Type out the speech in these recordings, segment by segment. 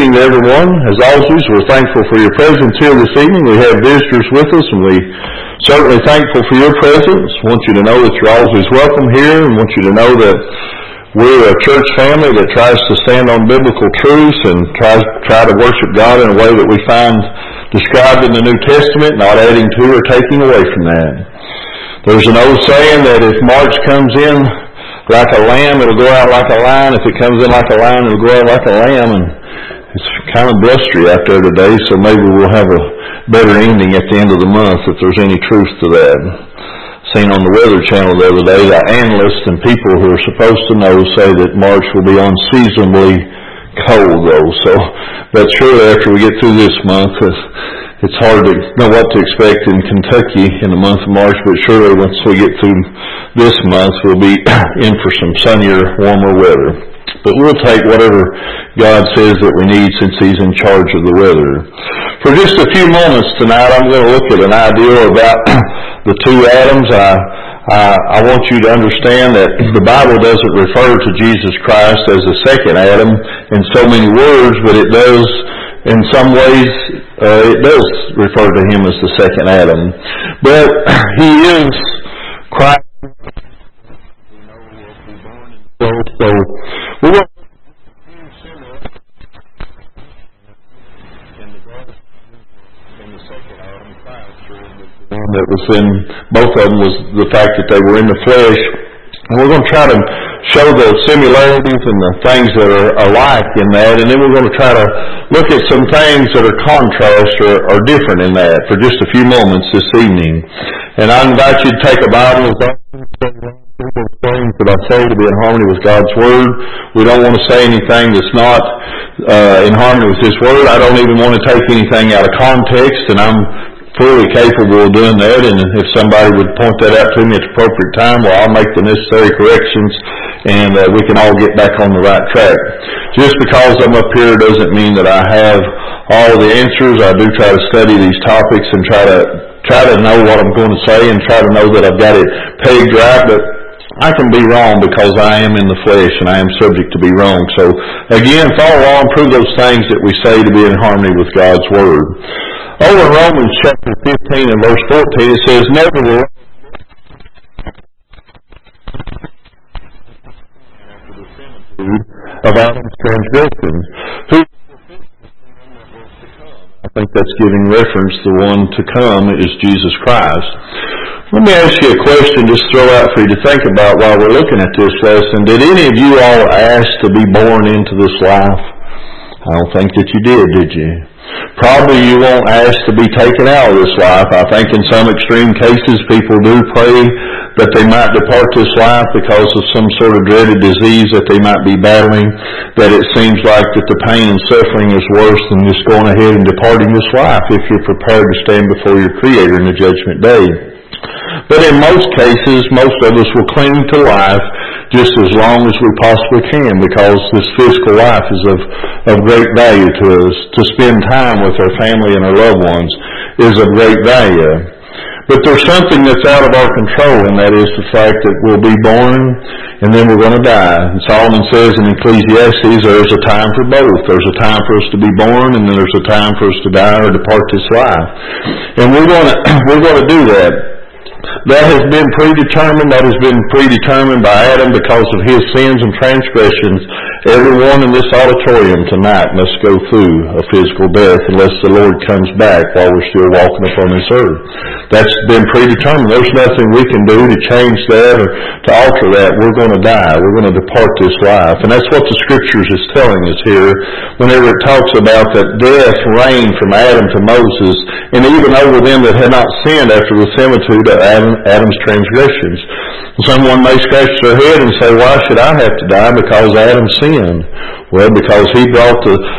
evening to everyone. As always, we're thankful for your presence here this evening. We have visitors with us, and we're certainly thankful for your presence. I want you to know that you're always welcome here, and want you to know that we're a church family that tries to stand on biblical truths and try to worship God in a way that we find described in the New Testament, not adding to or taking away from that. There's an old saying that if March comes in like a lamb, it'll go out like a lion. If it comes in like a lion, it'll go out like a lamb. And it's kind of blustery out there today, so maybe we'll have a better ending at the end of the month if there's any truth to that. Seen on the Weather Channel the other day, the analysts and people who are supposed to know say that March will be unseasonably cold, though. So, but surely after we get through this month, it's hard to know what to expect in Kentucky in the month of March, but surely once we get through this month, we'll be in for some sunnier, warmer weather. But we'll take whatever God says that we need since He's in charge of the weather. For just a few moments tonight, I'm going to look at an idea about the two Adams. I want you to understand that the Bible doesn't refer to Jesus Christ as the second Adam in so many words, but it does, in some ways, it does refer to Him as the second Adam. But He is Christ. So we're going to in the second Adam, Christ, the one that was in both of them was the fact that they were in the flesh. And we're going to try to show the similarities and the things that are alike in that, and then we're going to try to look at some things that are contrast or different in that for just a few moments this evening. And I invite you to take a Bible with those things that I say to be in harmony with God's Word. We don't want to say anything that's not in harmony with His Word. I don't even want to take anything out of context, and I'm fully capable of doing that, and if somebody would point that out to me at the appropriate time, well, I'll make the necessary corrections, and we can all get back on the right track. Just because I'm up here doesn't mean that I have all the answers. I do try to study these topics and try to know what I'm going to say and try to know that I've got it pegged right, but I can be wrong because I am in the flesh and I am subject to be wrong. So, again, follow along, prove those things that we say to be in harmony with God's Word. Over in Romans chapter 15 and verse 14, it says, "Nevertheless, after the similitude of Adam's transgressions, who I think that's giving reference, the one to come is Jesus Christ." Let me ask you a question, just throw out for you to think about while we're looking at this lesson. Did any of you all ask to be born into this life? I don't think that you did you? Probably you won't ask to be taken out of this life. I think in some extreme cases people do pray that they might depart this life because of some sort of dreaded disease that they might be battling, that it seems like that the pain and suffering is worse than just going ahead and departing this life if you're prepared to stand before your Creator in the judgment day. But in most cases, most of us will cling to life just as long as we possibly can, because this physical life is of great value to us. To spend time with our family and our loved ones is of great value. But there's something that's out of our control, and that is the fact that we'll be born and then we're going to die. And Solomon says in Ecclesiastes, there's a time for both. There's a time for us to be born, and then there's a time for us to die or depart this life. And we're going to do that. That has been predetermined. That has been predetermined by Adam because of his sins and transgressions. Everyone in this auditorium tonight must go through a physical death unless the Lord comes back while we're still walking upon this earth. That's been predetermined. There's nothing we can do to change that or to alter that. We're going to die. We're going to depart this life. And that's what the Scriptures is telling us here whenever it talks about that death reigned from Adam to Moses, and even over them that had not sinned after the similitude of Adam's transgressions. Someone may scratch their head and say, why should I have to die because Adam sinned? Well, because he brought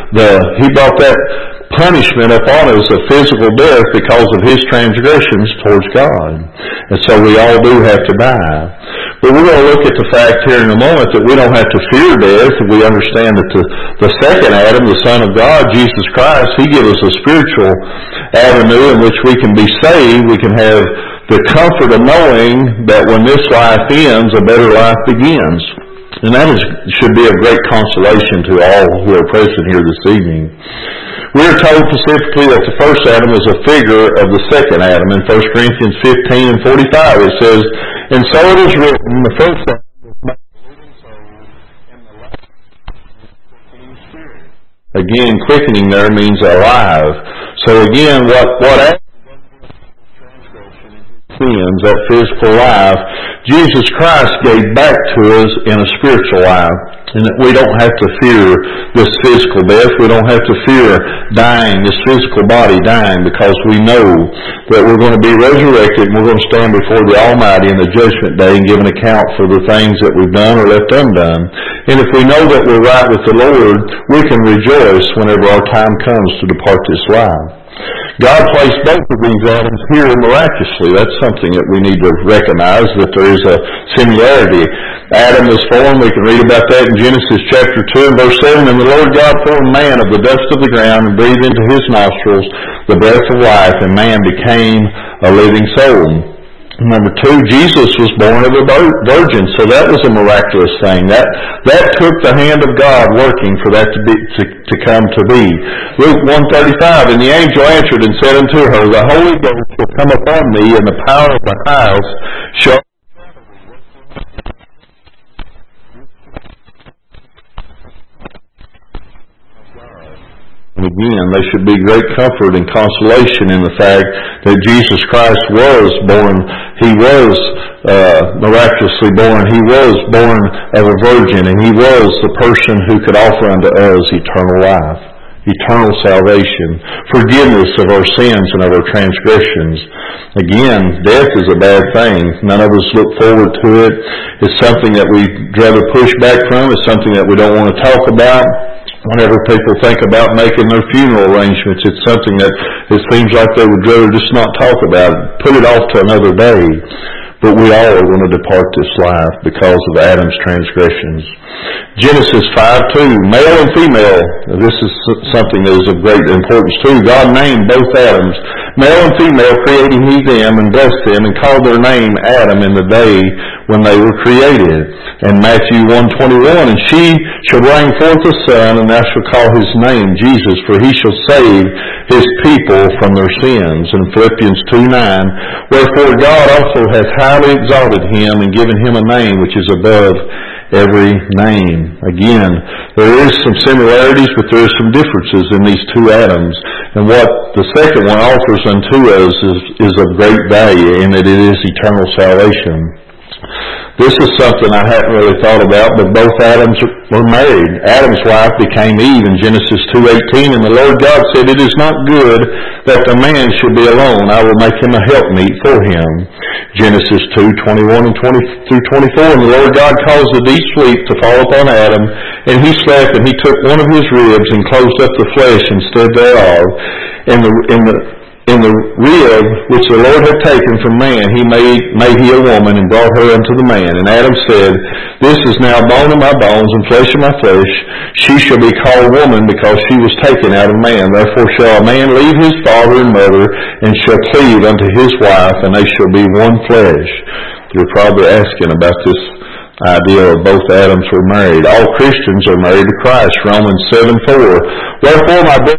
that punishment upon us of physical death because of his transgressions towards God. And so we all do have to die. But we're going to look at the fact here in a moment that we don't have to fear death. We understand that the second Adam, the Son of God, Jesus Christ, He gives us a spiritual avenue in which we can be saved. We can have the comfort of knowing that when this life ends, a better life begins. And that should be a great consolation to all who are present here this evening. We are told specifically that the first Adam is a figure of the second Adam. In 1 Corinthians 15 and 45 it says, "And so it is written, the first Adam was made a living soul, and the last quickening spirit." Again, quickening there means alive. So again, what Adam sins, that physical life, Jesus Christ gave back to us in a spiritual life. And that we don't have to fear this physical death. We don't have to fear dying, this physical body dying, because we know that we're going to be resurrected and we're going to stand before the Almighty in the judgment day and give an account for the things that we've done or left undone. And if we know that we're right with the Lord, we can rejoice whenever our time comes to depart this life. God placed both of these Adams here miraculously. That's something that we need to recognize, that there is a similarity. Adam was formed, we can read about that in Genesis chapter 2 and verse 7, "And the Lord God formed man of the dust of the ground and breathed into his nostrils the breath of life, and man became a living soul." Number 2, Jesus was born of a virgin, so that was a miraculous thing. That took the hand of God working for that to come to be. Luke 1:35, "And the angel answered and said unto her, The Holy Ghost will come upon thee, and the power of the highest shall..." And again, there should be great comfort and consolation in the fact that Jesus Christ was born. He was miraculously born. He was born of a virgin, and He was the person who could offer unto us eternal life, eternal salvation, forgiveness of our sins and of our transgressions. Again, death is a bad thing. None of us look forward to it. It's something that we'd rather push back from. It's something that we don't want to talk about. Whenever people think about making their funeral arrangements, it's something that it seems like they would rather just not talk about it, put it off to another day. But we all are going to depart this life because of Adam's transgressions. Genesis 5:2, male and female. This is something that is of great importance too. God named both Adams, male and female, creating He them and blessed them, and called their name Adam in the day when they were created. And Matthew 1:21, "And she shall bring forth a son, and thou shalt call his name Jesus, for he shall save his people from their sins." And Philippians 2:9, "Wherefore God also hath highly exalted him, and given him a name which is above every name." Again, there is some similarities, but there is some differences in these two Adams. And what the second one offers unto us is of great value, in that it is eternal salvation. This is something I hadn't really thought about, but both Adams were married. Adam's wife became Eve in Genesis 2:18, "And the Lord God said, It is not good that the man should be alone. I will make him a helpmeet for him." Genesis 2:21 and 20-24, "And the Lord God caused a deep sleep to fall upon Adam, and he slept, and he took one of his ribs, and closed up the flesh instead thereof. In the rib which the Lord had taken from man, he made he a woman, and brought her unto the man. And Adam said, This is now bone of my bones, and flesh of my flesh. She shall be called woman, because she was taken out of man. Therefore shall a man leave his father and mother, and shall cleave unto his wife, and they shall be one flesh." You're probably asking about this idea of both Adams were married. All Christians are married to Christ. Romans 7:4, "Wherefore, my brethren,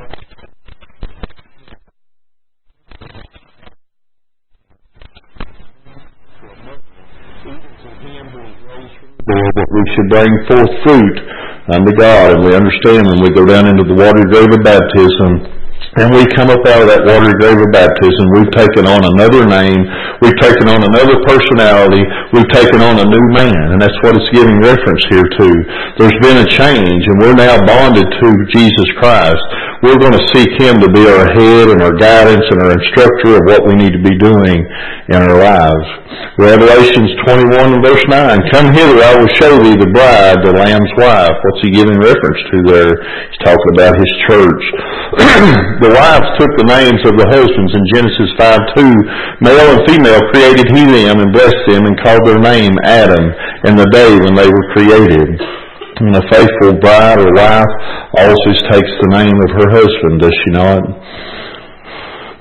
that we should bring forth fruit unto God." And we understand when we go down into the watery grave of baptism, and we come up out of that watery grave of baptism, we've taken on another name, we've taken on another personality, we've taken on a new man, and that's what it's giving reference here to. There's been a change, and we're now bonded to Jesus Christ. We're going to seek Him to be our head and our guidance and our instructor of what we need to be doing in our lives. Revelations 21 and verse 9, "Come hither, I will show thee the bride, the Lamb's wife." What's he giving reference to there? He's talking about His church. The wives took the names of the husbands in Genesis 5:2. "Male and female created He them, and blessed them, and called their name Adam in the day when they were created." And a faithful bride or wife always takes the name of her husband, does she not?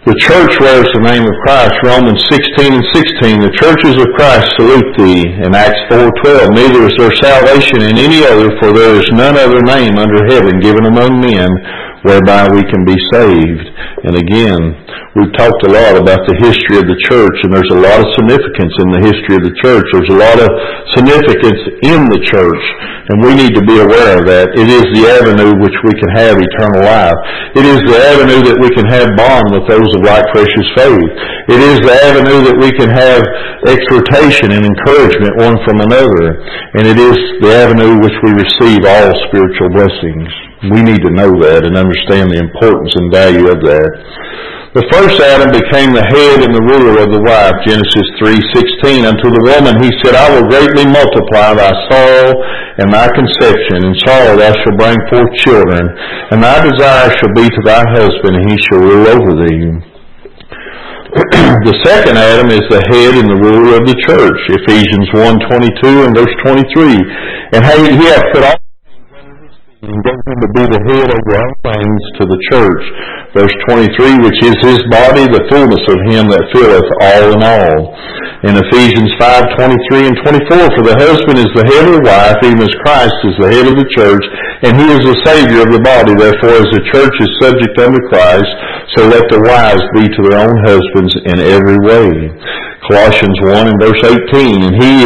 The church wears the name of Christ. Romans 16:16, the churches of Christ salute thee. In Acts 4:12, neither is there salvation in any other, for there is none other name under heaven given among men whereby we can be saved. And again, we've talked a lot about the history of the church, and there's a lot of significance in the history of the church. There's a lot of significance in the church, and we need to be aware of that. It is the avenue which we can have eternal life. It is the avenue that we can have bond with those of like precious faith. It is the avenue that we can have exhortation and encouragement one from another. And it is the avenue which we receive all spiritual blessings. We need to know that and understand the importance and value of that. The first Adam became the head and the ruler of the wife, Genesis 3:16. Unto the woman he said, I will greatly multiply thy sorrow and thy conception. In sorrow thou shalt bring forth children, and thy desire shall be to thy husband, and he shall rule over thee. The second Adam is the head and the ruler of the church, Ephesians 1:22 and verse 23. And he hath put all and gave him to be the head over all things to the church. Verse 23, which is his body, the fullness of him that filleth all in all. In Ephesians 5:23 and 24, for the husband is the head of the wife, even as Christ is the head of the church, and he is the Savior of the body. Therefore, as the church is subject unto Christ, so let the wives be to their own husbands in every way. Colossians 1 and verse 18, and he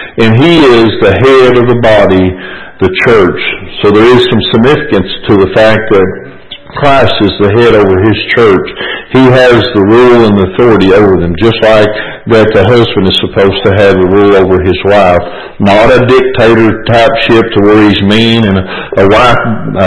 is the head of the body, the church. So there is some significance to the fact that Christ is the head over his church. He has the rule and authority over them, just like that the husband is supposed to have the rule over his wife. Not a dictator type ship to where he's mean and a wife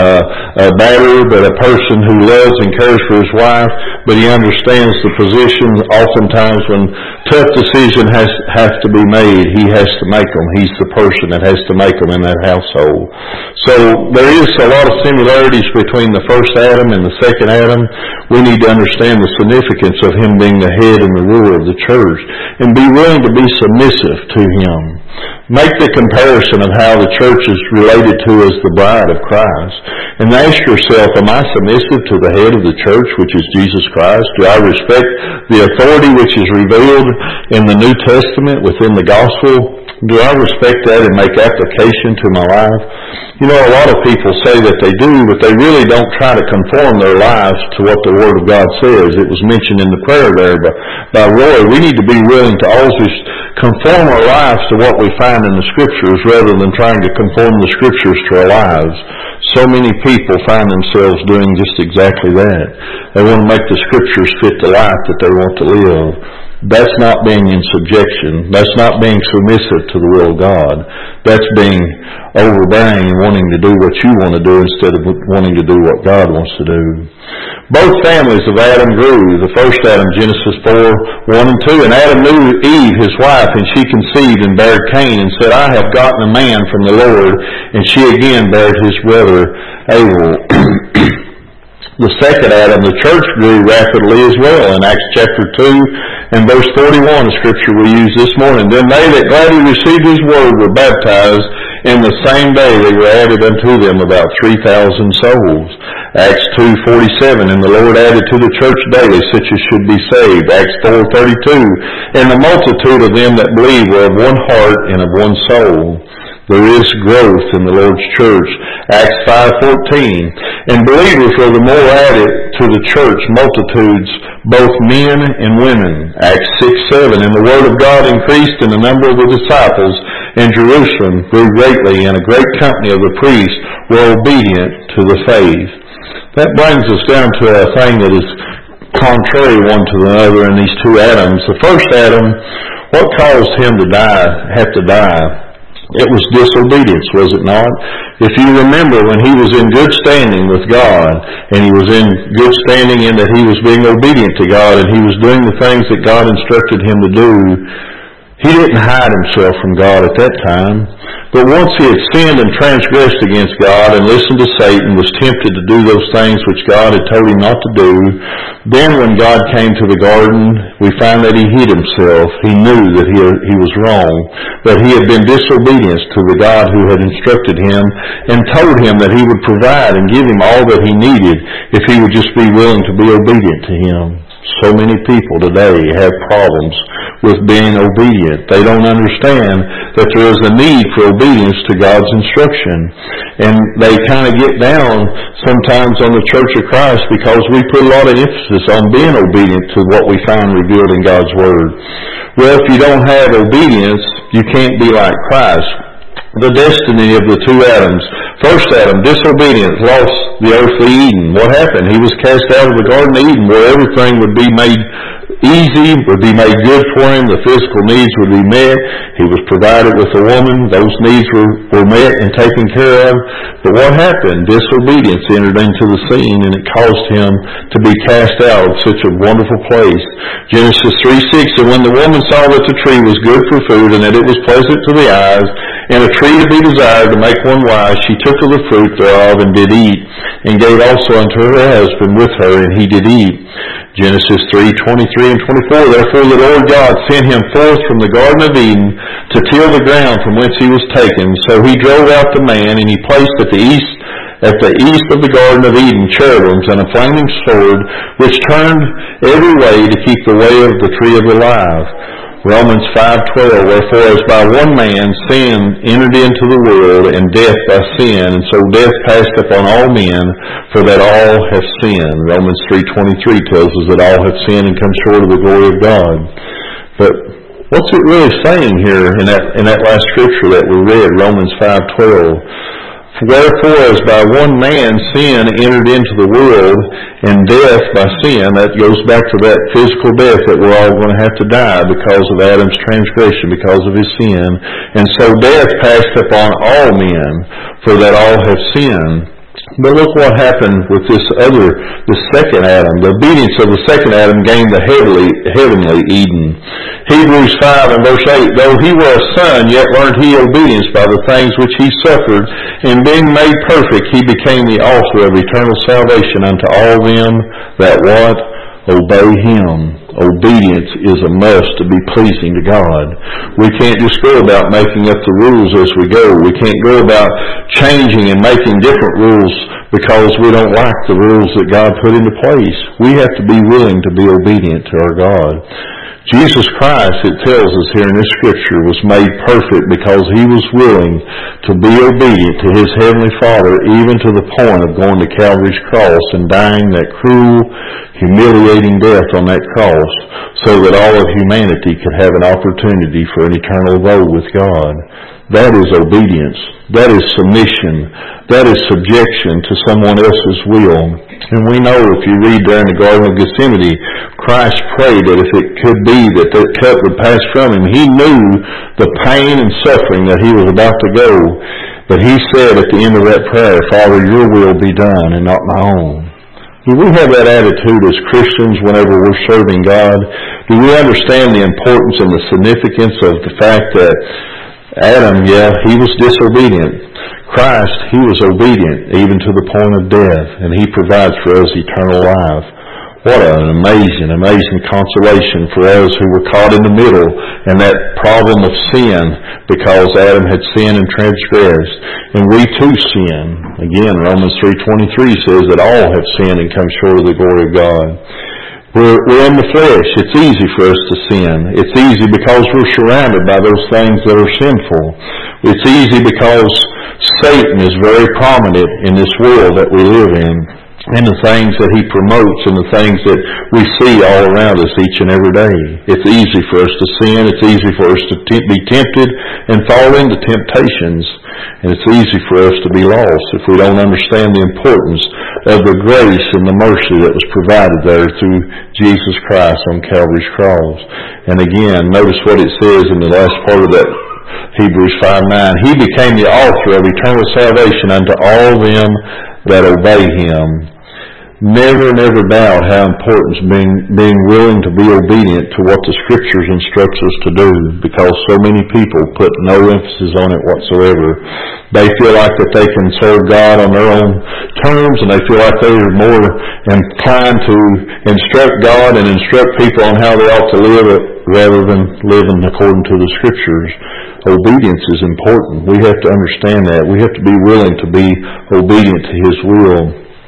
a batterer, but a person who loves and cares for his wife, but he understands the position. Oftentimes when tough decisions have to be made, he has to make them. He's the person that has to make them in that household. So there is a lot of similarities between the first Adam and the second Adam. We need to understand the significance of him being the head and the ruler of the church, and be willing to be submissive to him. Make the comparison of how the church is related to as the bride of Christ, and ask yourself, am I submissive to the head of the church, which is Jesus Christ? Do I respect the authority which is revealed in the New Testament within the gospel? Do I respect that and make application to my life? You know, a lot of people say that they do, but they really don't try to conform their lives to what the Word of God says. It was mentioned in the prayer there by Roy. We need to be willing to always conform our lives to what we find in the Scriptures rather than trying to conform the Scriptures to our lives. So many people find themselves doing just exactly that. They want to make the Scriptures fit the life that they want to live. That's not being in subjection. That's not being submissive to the will of God. That's being overbearing and wanting to do what you want to do instead of wanting to do what God wants to do. Both families of Adam grew. The first Adam, Genesis 4:1 and 2. And Adam knew Eve, his wife, and she conceived and bare Cain, and said, I have gotten a man from the Lord. And she again bare his brother Abel. The second Adam, the church, grew rapidly as well. In Acts chapter 2 and verse 41, the scripture we used this morning. Then they that gladly received his word were baptized, and the same day they were added unto them about 3,000 souls. Acts 2:47, and the Lord added to the church daily such as should be saved. Acts 4:32, and the multitude of them that believed were of one heart and of one soul. There is growth in the Lord's church. Acts 5:14. And believers were the more added to the church, multitudes, both men and women. Acts 6:7. And the word of God increased in the number of the disciples, and Jerusalem grew greatly, and a great company of the priests were obedient to the faith. That brings us down to a thing that is contrary one to the other in these two Adams. The first Adam, what caused him to have to die? It was disobedience, was it not? If you remember, when he was in good standing with God, and he was in good standing in that he was being obedient to God, and he was doing the things that God instructed him to do, he didn't hide himself from God at that time. But once he had sinned and transgressed against God and listened to Satan, was tempted to do those things which God had told him not to do, then when God came to the garden, we find that he hid himself. He knew that he was wrong, that he had been disobedient to the God who had instructed him and told him that he would provide and give him all that he needed if he would just be willing to be obedient to him. So many people today have problems with being obedient. They don't understand that there is a need for obedience to God's instruction. And they kind of get down sometimes on the Church of Christ because we put a lot of emphasis on being obedient to what we find revealed in God's Word. Well, if you don't have obedience, you can't be like Christ. The destiny of the two Adams. First Adam, disobedience, lost the earthly Eden. What happened? He was cast out of the Garden of Eden where everything would be made easy, would be made good for him. The physical needs would be met. He was provided with a woman. Those needs were met and taken care of. But what happened? Disobedience entered into the scene, and it caused him to be cast out of such a wonderful place. Genesis 3:6, and when the woman saw that the tree was good for food, and that it was pleasant to the eyes, and a tree to be desired to make one wise, she took of the fruit thereof and did eat, and gave also unto her husband with her, and he did eat. Genesis 3:23 and 24, therefore the Lord God sent him forth from the Garden of Eden to till the ground from whence he was taken. So he drove out the man, and he placed at the east of the Garden of Eden cherubims and a flaming sword, which turned every way to keep the way of the tree of life. Romans 5:12, wherefore as by one man sin entered into the world, and death by sin, and so death passed upon all men, for that all have sinned. Romans 3:23 tells us that all have sinned and come short of the glory of God. But what's it really saying here in that last scripture that we read, Romans 5:12? Wherefore, as by one man sin entered into the world, and death by sin, that goes back to that physical death that we're all going to have to die because of Adam's transgression, because of his sin. And so death passed upon all men, for that all have sinned. But look what happened with the second Adam. The obedience of the second Adam gained the heavenly Eden. Hebrews 5 and verse 8, though he were a son, yet learned he obedience by the things which he suffered, and being made perfect, he became the author of eternal salvation unto all them that what? Obey him. Obedience is a must to be pleasing to God. We can't just go about making up the rules as we go. We can't go about changing and making different rules because we don't like the rules that God put into place. We have to be willing to be obedient to our God. Jesus Christ, it tells us here in this scripture, was made perfect because he was willing to be obedient to his heavenly Father, even to the point of going to Calvary's cross and dying that cruel, humiliating death on that cross, so that all of humanity could have an opportunity for an eternal abode with God. That is obedience. That is submission. That is subjection to someone else's will. And we know, if you read there in the Garden of Gethsemane, Christ prayed that if it could be that that cup would pass from him. He knew the pain and suffering that he was about to go. But he said at the end of that prayer, Father, your will be done and not my own. Do we have that attitude as Christians whenever we're serving God? Do we understand the importance and the significance of the fact that Adam, he was disobedient. Christ, he was obedient even to the point of death, and he provides for us eternal life. What an amazing, amazing consolation for us who were caught in the middle in that problem of sin because Adam had sinned and transgressed. And we too sin. Again, Romans 3:23 says that all have sinned and come short of the glory of God. We're in the flesh. It's easy for us to sin. It's easy because we're surrounded by those things that are sinful. It's easy because Satan is very prominent in this world that we live in, and the things that he promotes and the things that we see all around us each and every day. It's easy for us to sin. It's easy for us to be tempted and fall into temptations. And it's easy for us to be lost if we don't understand the importance of the grace and the mercy that was provided there through Jesus Christ on Calvary's cross. And again, notice what it says in the last part of that Hebrews 5:9. He became the author of eternal salvation unto all them that obey him. Never doubt how important being willing to be obedient to what the Scriptures instructs us to do, because so many people put no emphasis on it whatsoever. They feel like that they can serve God on their own terms, and they feel like they are more inclined to instruct God and instruct people on how they ought to live it rather than living according to the Scriptures. Obedience is important. We have to understand that. We have to be willing to be obedient to his will.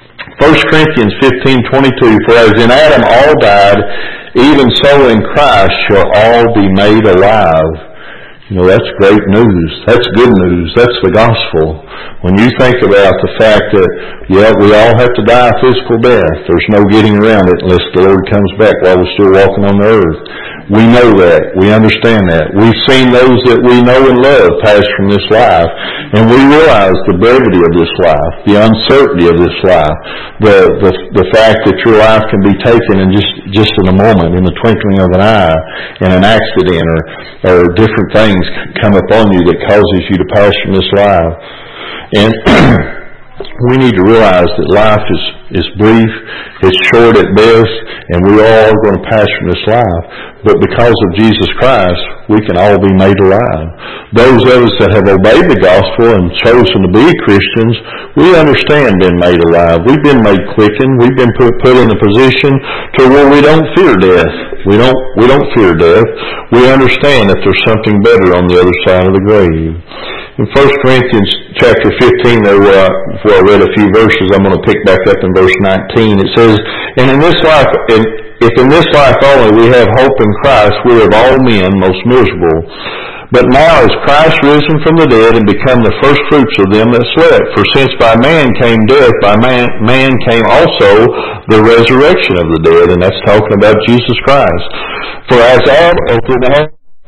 1 Corinthians 15:22, for as in Adam all died, even so in Christ shall all be made alive. You know, that's great news. That's good news. That's the gospel. When you think about the fact that, yeah, we all have to die a physical death. There's no getting around it unless the Lord comes back while we're still walking on the earth. We know that. We understand that. We've seen those that we know and love pass from this life, and we realize the brevity of this life, the uncertainty of this life, the fact that your life can be taken in just in a moment, in the twinkling of an eye, in an accident, or different things come upon you that causes you to pass from this life. And we need to realize that life is brief, it's short at best, and we all are going to pass from this life. But because of Jesus Christ, we can all be made alive. Those of us that have obeyed the gospel and chosen to be Christians, we understand being made alive. We've been made quickened. We've been put in a position to where we don't fear death. We don't fear death. We understand that there's something better on the other side of the grave. In 1 Corinthians chapter 15, there before I read a few verses, I'm going to pick back up in verse 19. It says, and in this life, if in this life only we have hope in Christ, we are of all men most miserable. But now is Christ risen from the dead and become the first fruits of them that slept. For since by man came death, by man came also the resurrection of the dead. And that's talking about Jesus Christ. For as Adam opened the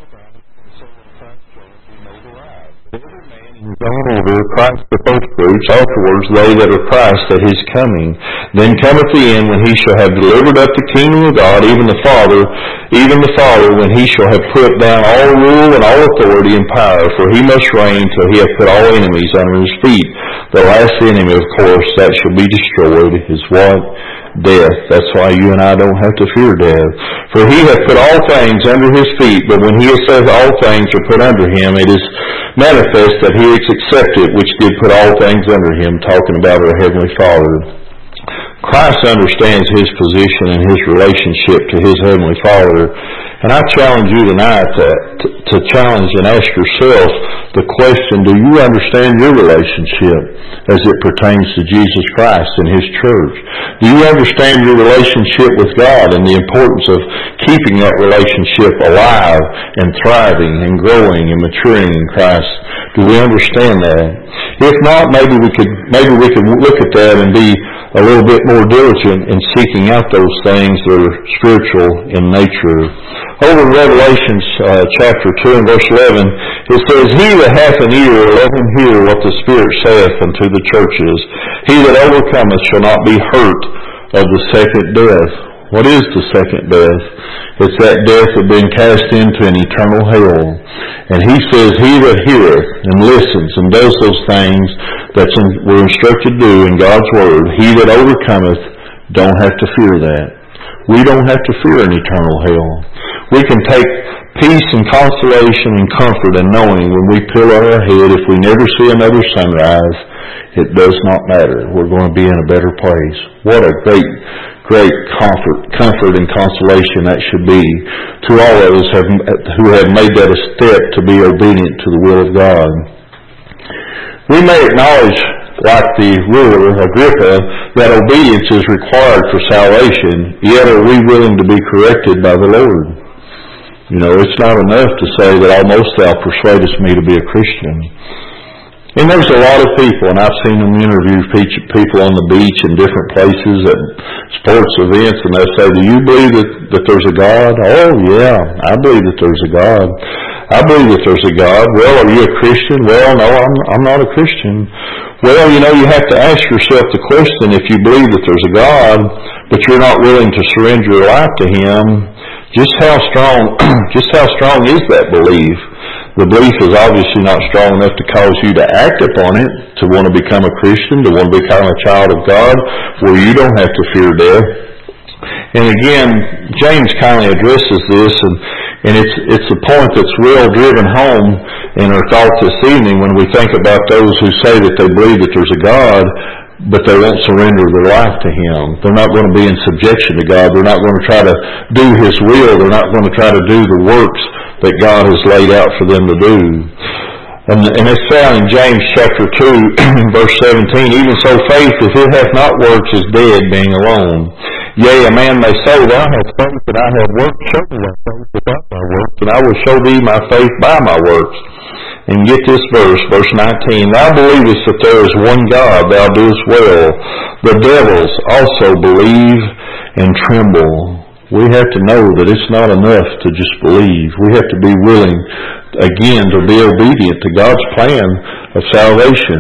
gone over, Christ the first fruits, afterwards they that are Christ at his coming. Then cometh the end, when he shall have delivered up the kingdom of God, even the Father, when he shall have put down all rule and all authority and power. For he must reign till he hath put all enemies under his feet. The last enemy, of course, that shall be destroyed is what? Death. That's why you and I don't have to fear death. For he hath put all things under his feet, but when he says all things are put under him, it is manifest that he is accepted, which did put all things under him, talking about our Heavenly Father. Christ understands his position and his relationship to his Heavenly Father. And I challenge you tonight to challenge and ask yourself the question, do you understand your relationship as it pertains to Jesus Christ and his church? Do you understand your relationship with God and the importance of keeping that relationship alive and thriving and growing and maturing in Christ? Do we understand that? If not, maybe we could look at that and be a little bit more diligent in seeking out those things that are spiritual in nature. Over in Revelation chapter 2 and verse 11, it says, he that hath an ear, let him hear what the Spirit saith unto the churches. He that overcometh shall not be hurt of the second death. What is the second death? It's that death of being cast into an eternal hell. And he says, he that heareth and listens and does those things that we're instructed to do in God's Word, he that overcometh, don't have to fear that. We don't have to fear an eternal hell. We can take peace and consolation and comfort in knowing when we pillow our head, if we never see another sunrise, it does not matter. We're going to be in a better place. What a great comfort and consolation that should be to all of us who have made that a step to be obedient to the will of God. We may acknowledge, like the ruler Agrippa, that obedience is required for salvation, yet are we willing to be corrected by the Lord? You know, it's not enough to say that almost thou persuadest me to be a Christian. And there's a lot of people, and I've seen them interview people on the beach in different places at sports events, and they say, do you believe that there's a God? Oh, yeah, I believe that there's a God. I believe that there's a God. Well, are you a Christian? Well, no, I'm not a Christian. Well, you know, you have to ask yourself the question, if you believe that there's a God, but you're not willing to surrender your life to him, just how strong is that belief? The belief is obviously not strong enough to cause you to act upon it, to want to become a Christian, to want to become a child of God, where you don't have to fear death. And again, James kindly addresses this, and it's a point that's real driven home in our thought this evening when we think about those who say that they believe that there's a God, but they won't surrender their life to him. They're not going to be in subjection to God. They're not going to try to do his will. They're not going to try to do the works that God has laid out for them to do. And it's found in James chapter 2, verse 17, even so faith, if it hath not works, is dead, being alone. Yea, a man may say, thou hast faith, and I have works. Show me thy faith without thy works, and I will show thee my faith by my works. And get this verse 19, thou believest that there is one God, thou doest well. The devils also believe and tremble. We have to know that it's not enough to just believe. We have to be willing, again, to be obedient to God's plan of salvation.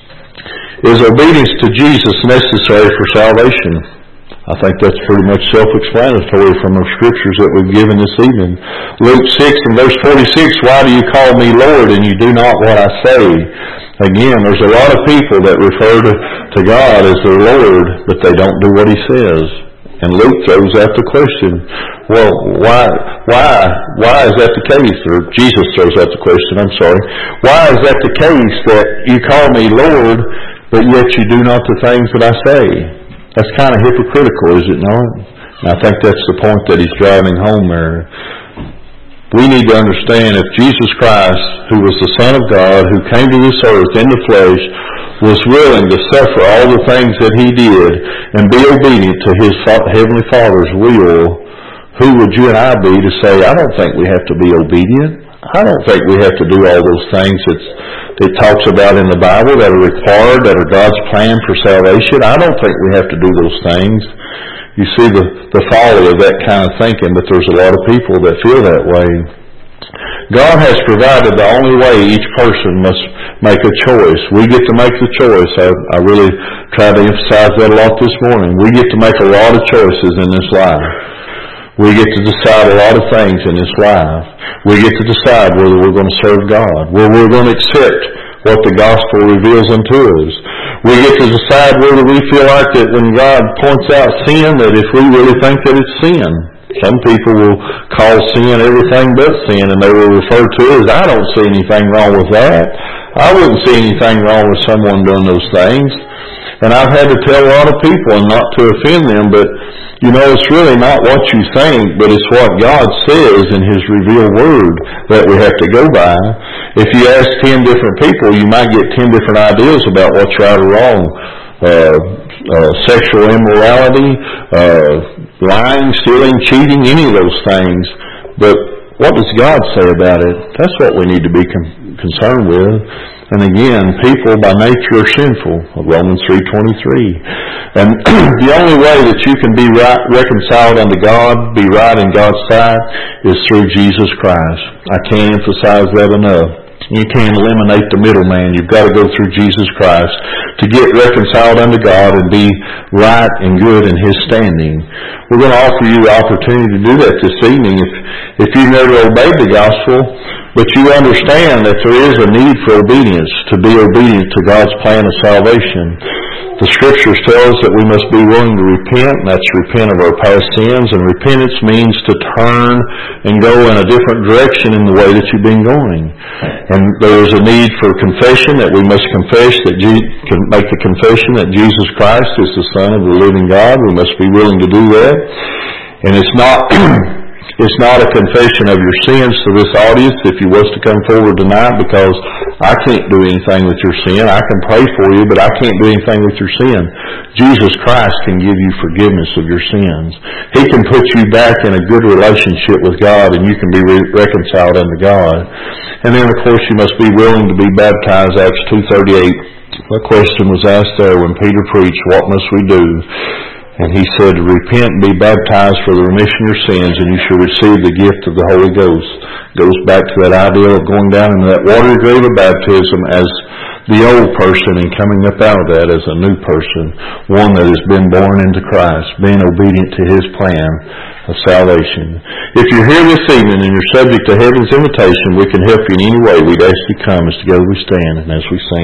Is obedience to Jesus necessary for salvation? I think that's pretty much self-explanatory from the scriptures that we've given this evening. Luke 6 and verse 46, why do you call me Lord and you do not what I say? Again, there's a lot of people that refer to God as their Lord, but they don't do what He says. And Luke throws out the question, well, why is that the case? Or Jesus throws out the question, I'm sorry. Why is that the case that you call me Lord, but yet you do not the things that I say? That's kind of hypocritical, is it not? And I think that's the point that he's driving home there. We need to understand if Jesus Christ, who was the Son of God, who came to this earth in the flesh, was willing to suffer all the things that He did and be obedient to His Heavenly Father's will, who would you and I be to say, I don't think we have to be obedient. I don't think we have to do all those things that it talks about in the Bible that are required, that are God's plan for salvation. I don't think we have to do those things. You see the folly of that kind of thinking, but there's a lot of people that feel that way. God has provided the only way each person must make a choice. We get to make the choice. I really tried to emphasize that a lot this morning. We get to make a lot of choices in this life. We get to decide a lot of things in this life. We get to decide whether we're going to serve God, whether we're going to accept what the gospel reveals unto us. We get to decide whether we feel like that when God points out sin, that if we really think that it's sin. Some people will call sin everything but sin, and they will refer to it as, I don't see anything wrong with that. I wouldn't see anything wrong with someone doing those things. And I've had to tell a lot of people, and not to offend them, but, you know, it's really not what you think, but it's what God says in His revealed Word that we have to go by. If you ask 10 different people, you might get 10 different ideas about what's right or wrong. Sexual immorality, lying, stealing, cheating, any of those things. But what does God say about it? That's what we need to be concerned with. And again, people by nature are sinful, Romans 3:23. And the only way that you can be right, reconciled unto God, be right in God's sight, is through Jesus Christ. I can't emphasize that enough. You can't eliminate the middleman. You've got to go through Jesus Christ to get reconciled unto God and be right and good in His standing. We're going to offer you the opportunity to do that this evening. If you've never obeyed the gospel, but you understand that there is a need for obedience, to be obedient to God's plan of salvation. The Scriptures tell us that we must be willing to repent, and that's repent of our past sins, and repentance means to turn and go in a different direction in the way that you've been going. And there is a need for confession, that we must confess, make the confession that Jesus Christ is the Son of the living God. We must be willing to do that. And it's not a confession of your sins to this audience if you was to come forward tonight, because I can't do anything with your sin. I can pray for you, but I can't do anything with your sin. Jesus Christ can give you forgiveness of your sins. He can put you back in a good relationship with God, and you can be reconciled unto God. And then, of course, you must be willing to be baptized, Acts 2:38. The question was asked there when Peter preached, what must we do? And he said, repent and be baptized for the remission of your sins, and you shall receive the gift of the Holy Ghost. Goes back to that idea of going down into that watery grave of baptism as the old person and coming up out of that as a new person, one that has been born into Christ, being obedient to His plan of salvation. If you're here this evening and you're subject to heaven's invitation, we can help you in any way. We'd ask you to come as together we stand and as we sing.